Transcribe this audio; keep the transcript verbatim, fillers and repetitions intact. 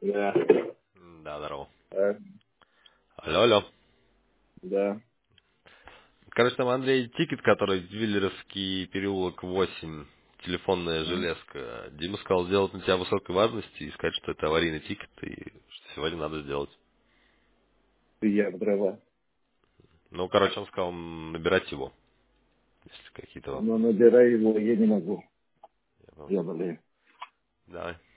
Да. Да, здорово. А, Алло, алло. да. Короче, там Андрей тикет, который Виллеровский переулок восемь, телефонная М. железка. Дима сказал сделать на тебя высокой важности и сказать, что это аварийный тикет, и что сегодня надо сделать. Я в дрова. Ну, короче, он сказал м, набирать его, если какие-то Но вопросы. набирай его я не могу. Я понял. Я болею. Давай.